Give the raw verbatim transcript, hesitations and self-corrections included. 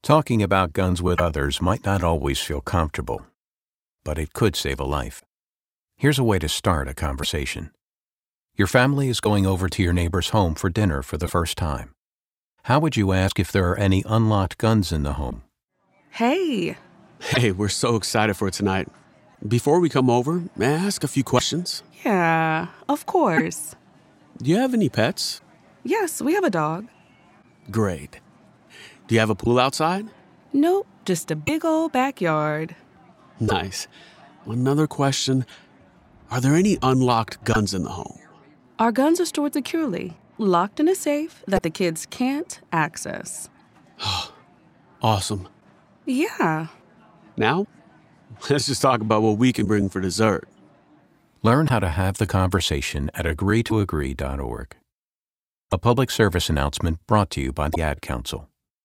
Talking about guns with others might not always feel comfortable, but it could save a life. Here's a way to start a conversation. Your family is going over to your neighbor's home for dinner for the first time. How would you ask if there are any unlocked guns in the home? Hey. Hey, we're so excited for tonight. Before we come over, may I ask a few questions? Yeah, of course. Do you have any pets? Yes, we have a dog. Great. Do you have a pool outside? Nope, just a big old backyard. Nice. Another question. Are there any unlocked guns in the home? Our guns are stored securely, locked in a safe that the kids can't access. Awesome. Yeah. Now, let's just talk about what we can bring for dessert. Learn how to have the conversation at agree to agree dot org. A public service announcement brought to you by the Ad Council.